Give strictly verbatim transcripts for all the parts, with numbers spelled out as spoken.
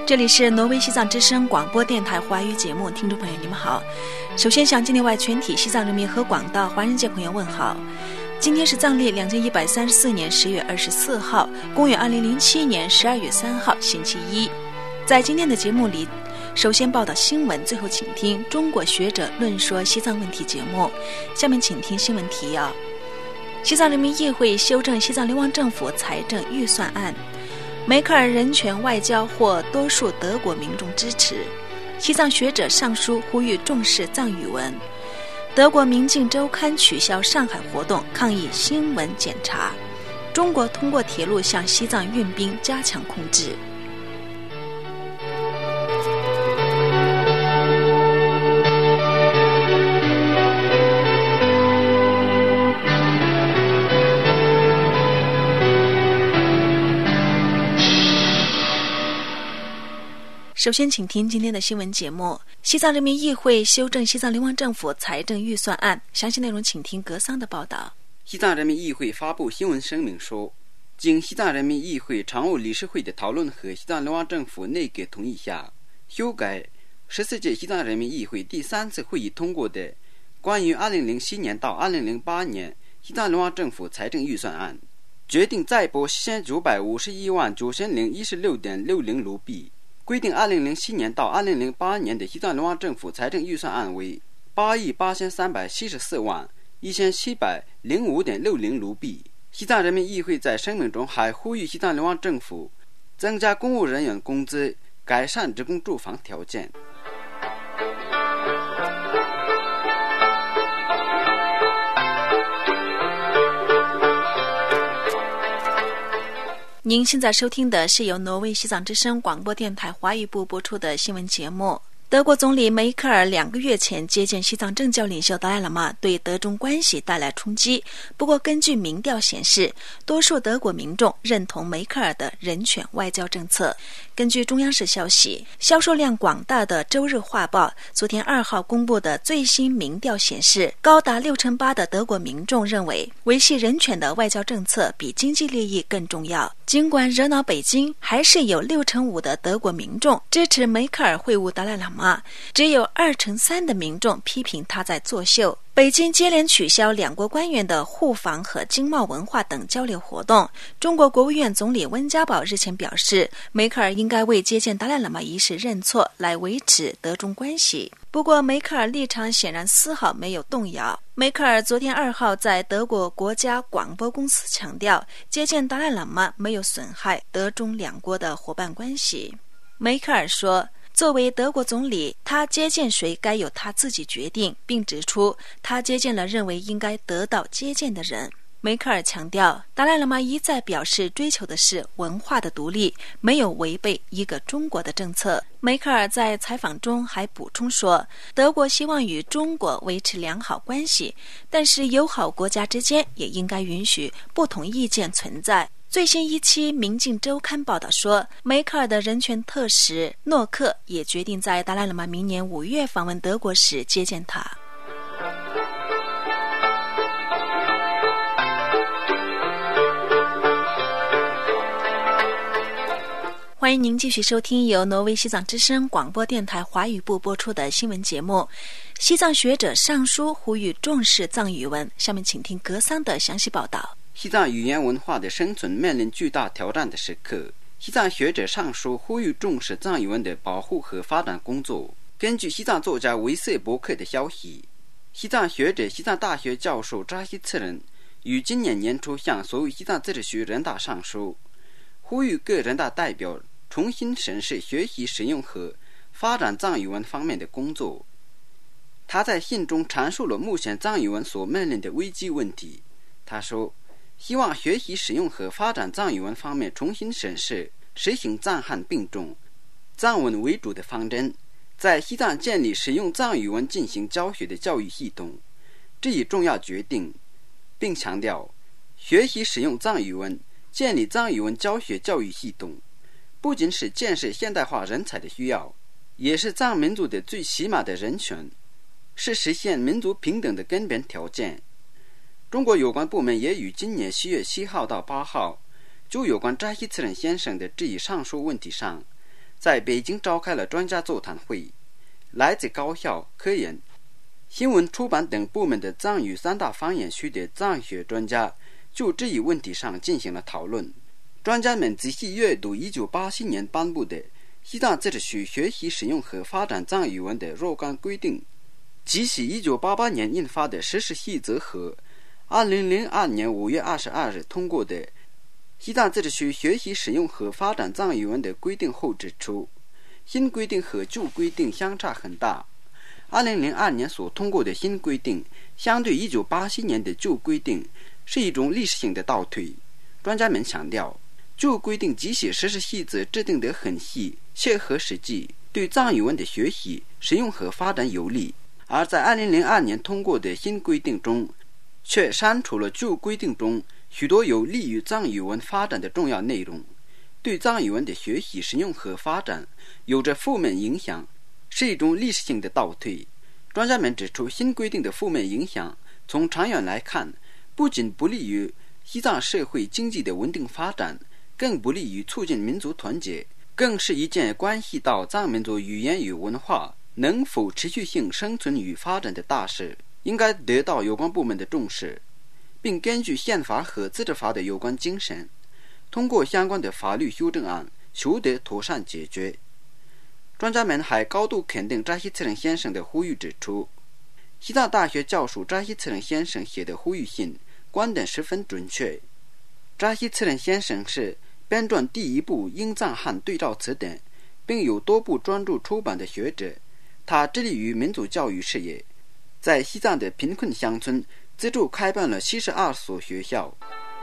这里是挪威西藏之声广播电台华语节目，听众朋友你们好。首先向境内外全体西藏人民和广大华人界朋友问好。今天是藏历两千一百三十四年十月二十四号，公元二零零七年十二月三号，星期一。在今天的节目里，首先报道新闻，最后请听中国学者论说西藏问题节目。下面请听新闻提要：西藏人民议会修正西藏流亡政府财政预算案，梅克尔人权外交获多数德国民众支持，西藏学者上书呼吁重视藏语文，德国明镜周刊取消上海活动抗议新闻检查，中国通过铁路向西藏运兵加强控制。首先请听今天的新闻节目。西藏人民议会修正西藏流亡政府财政预算案，详细内容请听格桑的报道。 西藏人民议会发布新闻声明说，经西藏人民议会常务理事会的讨论和西藏流亡政府内阁同意下，修改十四届西藏人民议会第三次会议通过的关于二零零七年到二零零八年西藏流亡政府财政预算案，决定再拨七千九百五十一万九千零一十六点六零卢币，规定二零零七年到二零零八年的西藏流亡政府财政预算案为八亿八千三百七十四万一千七百零五点六零卢币。西藏人民议会在声明中还呼吁西藏流亡政府增加公务人员工资，改善职工住房条件。 您现在收听的是由挪威西藏之声广播电台华语部播出的新闻节目。德国总理梅克尔两个月前接见西藏政教领袖达赖喇嘛，对德中关系带来冲击。不过根据民调显示，多数德国民众认同梅克尔的人权外交政策。根据中央社消息，销售量广大的周日画报昨天二号公布的最新民调显示，高达六成八的德国民众认为维系人权的外交政策比经济利益更重要。尽管惹恼北京，还是有六成五的德国民众支持梅克尔会晤达赖喇嘛，只有二成三的民众批评他在作秀。北京接连取消两国官员的互访和经贸文化等交流活动。中国国务院总理温家宝日前表示，梅克尔应该为接见达赖喇嘛一事认错，来维持德中关系。不过梅克尔立场显然丝毫没有动摇。梅克尔昨天二号在德国国家广播公司强调，接见达赖喇嘛没有损害德中两国的伙伴关系。梅克尔说，作为德国总理，他接见谁该由他自己决定，并指出他接见了认为应该得到接见的人。梅克尔强调，达赖喇嘛一再表示追求的是文化的独立，没有违背一个中国的政策。梅克尔在采访中还补充说，德国希望与中国维持良好关系，但是友好国家之间也应该允许不同意见存在。最新一期《明镜周刊》报道说，梅克尔的人权特使诺克也决定在达赖喇嘛明年五月访问德国时接见他。欢迎您继续收听由挪威西藏之声广播电台华语部播出的新闻节目。西藏学者上书呼吁重视藏语文，下面请听格桑的详细报道。 西藏语言文化的生存面临巨大挑战的时刻，西藏学者上书呼吁重视藏语文的保护和发展工作。根据西藏作家维瑟博克的消息，西藏学者西藏大学教授扎西次仁于今年年初向所有西藏自治区人大上书，呼吁各人大代表重新审视学习使用和发展藏语文方面的工作。他在信中阐述了目前藏语文所面临的危机问题。他说，希望学习使用和发展藏语文方面重新审视实行藏汉并重、藏文为主的方针，在西藏建立使用藏语文进行教学的教育系统，这一重要决定，并强调学习使用藏语文、建立藏语文教学教育系统不仅是建设现代化人才的需要，也是藏民族的最起码的人权，是实现民族平等的根本条件。中国有关部门也于今年七月七号到八号就有关扎西次仁先生的这一上述问题上， 在北京召开了专家座谈会，来自高校、科研、新闻出版等部门的藏语三大方言区的藏学专家就这一问题上进行了讨论。专家们仔细阅读一九八七年颁布的西藏自治区学习使用和发展藏语文的若干规定，即系一九八八年印发的实施细则和二零零二年五月二十二日通过的西藏自治区学习使用和发展藏语文的规定后指出，新规定和旧规定相差很大。二零零二年所通过的新规定相对一九八七年的旧规定是一种历史性的倒退。专家们强调，旧规定即使实施细则制定得很细，切合实际，对藏语文的学习使用和发展有利，而在二零零二年通过的新规定中却删除了旧规定中许多有利于藏语文发展的重要内容，对藏语文的学习使用和发展有着负面影响，是一种历史性的倒退。专家们指出，新规定的负面影响从长远来看，不仅不利于西藏社会经济的稳定发展，更不利于促进民族团结，更是一件关系到藏民族语言与文化能否持续性生存与发展的大事，应该得到有关部门的重视，并根据宪法和自治法的有关精神，通过相关的法律修正案求得妥善解决。专家们还高度肯定扎西次仁先生的呼吁，指出西藏大学教授扎西次仁先生写的呼吁信观点十分准确。扎西次仁先生是编撰第一部英藏汉对照词典，并有多部专著出版的学者，他致力于民族教育事业，在西藏的贫困乡村资助开办了七十二所学校。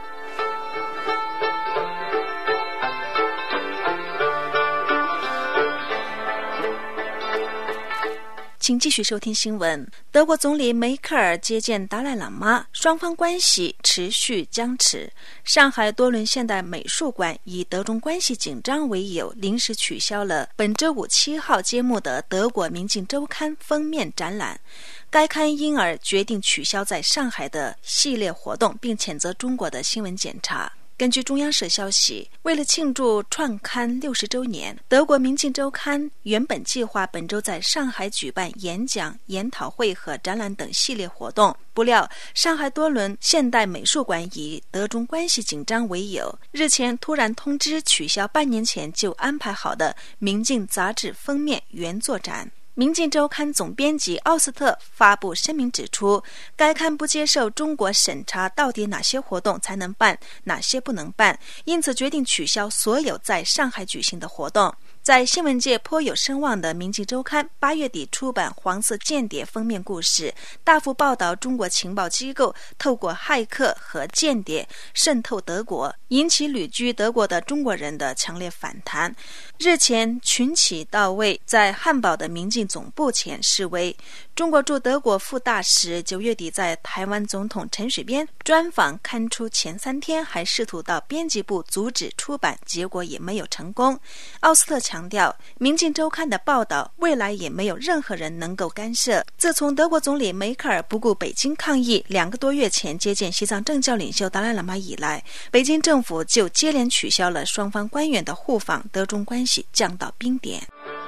请继续收听新闻。德国总理梅克尔接见达赖喇嘛，双方关系持续僵持。上海多伦现代美术馆以德中关系紧张为由，临时取消了本周五七号揭幕的德国《明镜周刊》封面展览。该刊因而决定取消在上海的系列活动，并谴责中国的新闻检查。根据中央社消息，为了庆祝创刊六十周年，德国《明镜周刊》原本计划本周在上海举办演讲、研讨会和展览等系列活动。不料，上海多伦现代美术馆以德中关系紧张为由，日前突然通知取消半年前就安排好的《明镜》杂志封面原作展。明镜周刊总编辑奥斯特发布声明指出，该刊不接受中国审查到底哪些活动才能办，哪些不能办，因此决定取消所有在上海举行的活动。在新闻界颇有声望的明镜周刊八月底出版黄色间谍封面故事，大幅报道中国情报机构透过骇客和间谍渗透德国，引起旅居德国的中国人的强烈反弹。日前群起到位，在汉堡的明镜总部前示威。中国驻德国副大使九月底在台湾总统陈水扁专访刊出前三天，还试图到编辑部阻止出版，结果也没有成功。奥斯特强调，明镜周刊的报道未来也没有任何人能够干涉。自从德国总理梅克尔不顾北京抗议，两个多月前接见西藏政教领袖达赖喇嘛以来，北京政府就接连取消了双方官员的互访，德中关系降到冰点。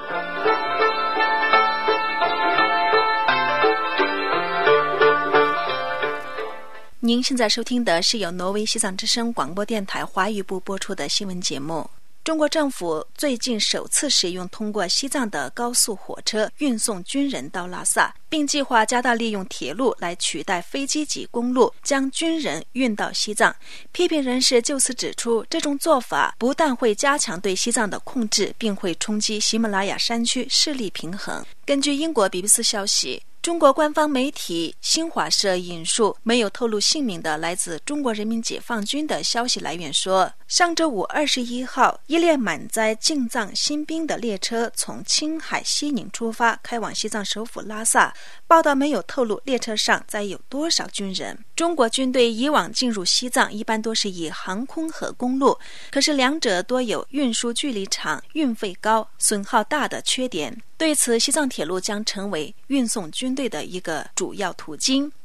您现在收听的是由挪威西藏之声广播电台华语部播出的新闻节目。中国政府最近首次使用通过西藏的高速火车运送军人到拉萨，并计划加大利用铁路来取代飞机及公路，将军人运到西藏。批评人士就此指出，这种做法不但会加强对西藏的控制，并会冲击喜马拉雅山区势力平衡。根据英国 B B C 消息，中国官方媒体新华社引述没有透露姓名的来自中国人民解放军的消息来源说，上周五二十一号，一列满载进藏新兵的列车从青海西宁出发，开往西藏首府拉萨。报道没有透露列车上载有多少军人。中国军队以往进入西藏一般都是以航空和公路，可是两者多有运输距离长、运费高、损耗大的缺点。对此，西藏铁路将成为运送军队的一个主要途径。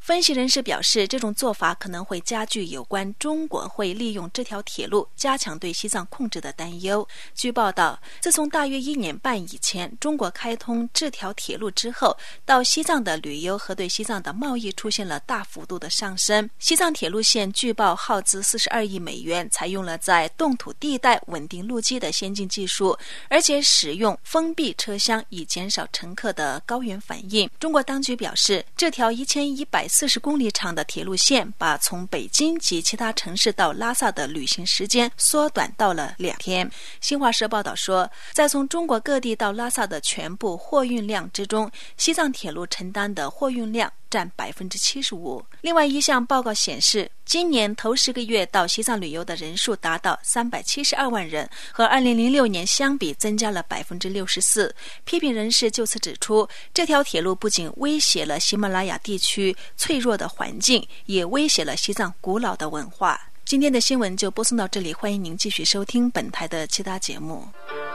分析人士表示，这种做法可能会加剧有关中国会利用这条铁路加强对西藏控制的担忧。据报道，自从大约一年半以前中国开通这条铁路之后，到西藏的旅游和对西藏的贸易出现了大幅度的上升。西藏铁路线据报耗资四十二亿美元，采用了在冻土地带稳定路基的先进技术，而且使用封闭车厢以减少乘客的高原反应。中国当局表示，这条一千一百四十公里长的铁路线把从北京及其他城市到拉萨的旅行时间缩短到了两天。新华社报道说，在从中国各地到拉萨的全部货运量之中，西藏铁路承担的货运量占 百分之七十五。 另外一项报告显示，今年头十个月到西藏旅游的人数达到三百七十二万人，和二零零六年相比增加了 百分之六十四。 批评人士就此指出，这条铁路不仅威胁了喜马拉雅地区脆弱的环境，也威胁了西藏古老的文化。今天的新闻就播送到这里，欢迎您继续收听本台的其他节目。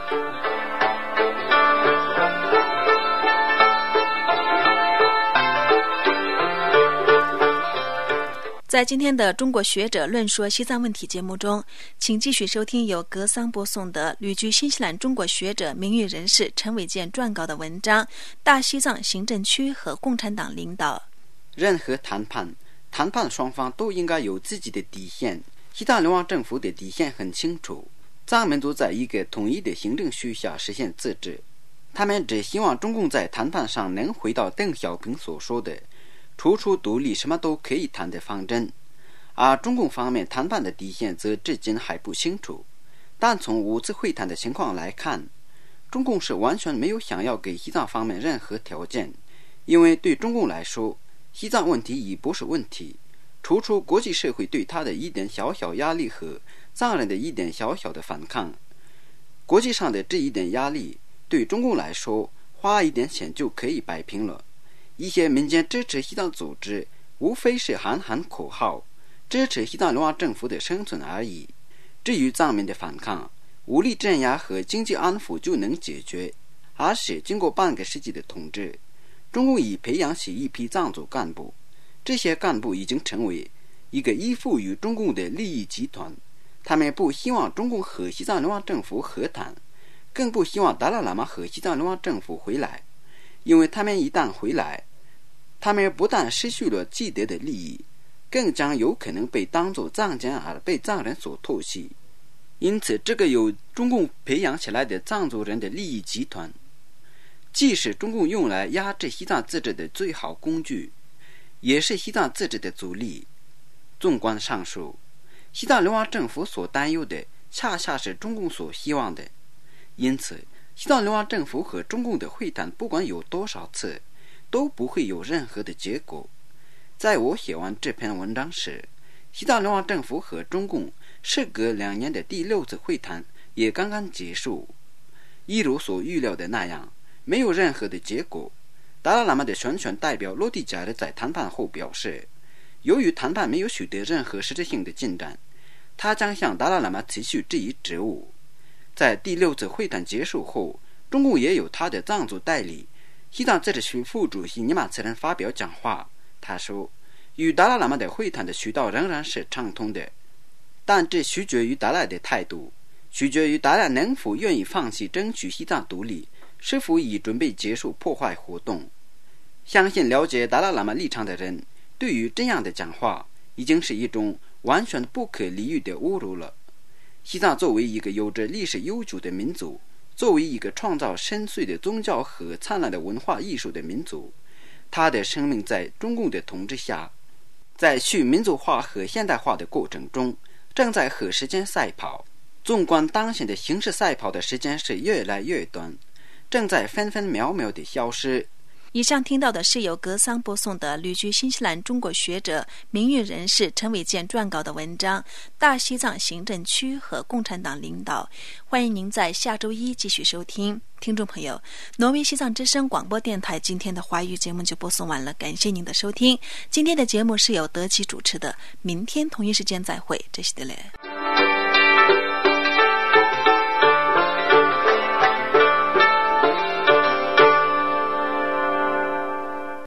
在今天的中国学者论说西藏问题节目中，请继续收听由格桑播送的旅居新西兰中国学者名誉人士陈伟健撰稿的文章《大西藏行政区和共产党领导》。 任何谈判谈判双方都应该有自己的底线，西藏流亡政府的底线很清楚，藏民族在一个统一的行政区下实现自治，他们只希望中共在谈判上能回到邓小平所说的处处独立什么都可以谈的方针，而中共方面谈判的底线则至今还不清楚。但从五次会谈的情况来看，中共是完全没有想要给西藏方面任何条件，因为对中共来说，西藏问题已不是问题，除出国际社会对他的一点小小压力和藏人的一点小小的反抗，国际上的这一点压力对中共来说花一点钱就可以摆平了。一些民间支持西藏组织无非是喊喊口号，支持西藏流亡政府的生存而已。至于藏民的反抗，武力镇压和经济安抚就能解决，而且经过半个世纪的统治，中共已培养起一批藏族干部，这些干部已经成为一个依附于中共的利益集团，他们不希望中共和西藏流亡政府和谈，更不希望达赖喇嘛和西藏流亡政府回来，因为他们一旦回来，他们不但失去了既得的利益，更将有可能被当作藏奸而被藏人所唾弃。因此，这个由中共培养起来的藏族人的利益集团，既是中共用来压制西藏自治的最好工具，也是西藏自治的阻力。纵观上述，西藏流亡政府所担忧的恰恰是中共所希望的，因此西藏流亡政府和中共的会谈不管有多少次，都不会有任何的结果。在我写完这篇文章时，西藏流亡政府和中共事隔两年的第六次会谈也刚刚结束，一如所预料的那样，没有任何的结果。达赖喇嘛的选权代表洛蒂贾尔在谈判后表示，由于谈判没有取得任何实质性的进展，他将向达赖喇嘛辞去这一职务。在第六次会谈结束后，中共也有他的藏族代理西藏自治区副主席尼玛茨人发表讲话，他说，与达赖喇嘛的会谈的渠道仍然是畅通的，但这取决于达赖的态度，取决于达赖能否愿意放弃争取西藏独立，是否已准备结束破坏活动。相信了解达赖喇嘛立场的人，对于这样的讲话已经是一种完全不可理喻的侮辱了。西藏作为一个有着历史悠久的民族，作为一个创造深邃的宗教和灿烂的文化艺术的民族，他的生命在中共的统治下，在去民族化和现代化的过程中正在和时间赛跑。纵观当前的形势赛跑的时间是越来越短，正在分分秒秒地消失。 以上听到的是由格桑播送的旅居新西兰中国学者名誉人士陈伟健撰稿的文章《大西藏行政区和共产党领导》。欢迎您在下周一继续收听。听众朋友，挪威西藏之声广播电台今天的华语节目就播送完了，感谢您的收听。今天的节目是由德奇主持的，明天同一时间再会，这是的嘞。